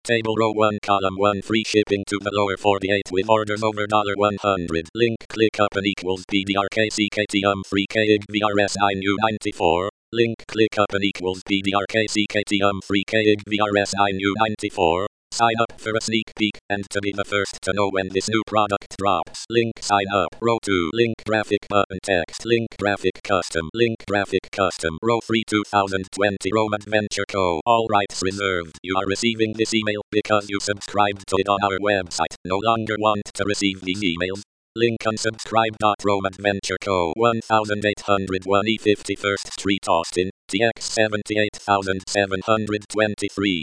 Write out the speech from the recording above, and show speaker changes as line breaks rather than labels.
Table row 1 column 1 free shipping to the lower 48 with orders over $100. Link click up and equals PDRKCKTM free KIG VRS9U94. Link click up and equals PDRKCKTM free KIG VRS9U94. Sign up for a sneak peek and to be the first to know when this new product drops. Link sign up. Row 2. Link graphic button text. Link graphic custom. Link graphic custom. Row 3 2020 Rome Adventure Co. All rights reserved. You are receiving this email because you subscribed to it on our website. No longer want to receive these emails? Link unsubscribe. Rome Adventure Co. 1801 E 51st Street Austin, TX 78723.